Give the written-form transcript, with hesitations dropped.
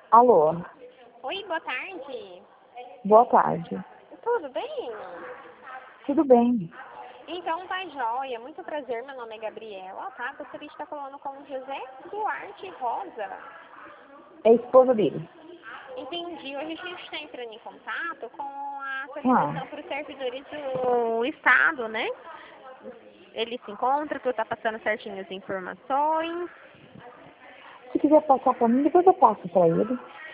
Alô, Oi, boa tarde. boa tarde. Tudo bem? Tudo bem? Então tá joia. Muito prazer, meu nome é Gabriela, tá? Gostaria de estar falando com o José Duarte Rosa. É a esposa dele. Entendi. Hoje a gente está entrando em contato com a Ah, atualização para os servidores do Estado, né? Ele se encontra, tu tá passando certinho as informações. se quiser passar para mim, depois eu passo para ele.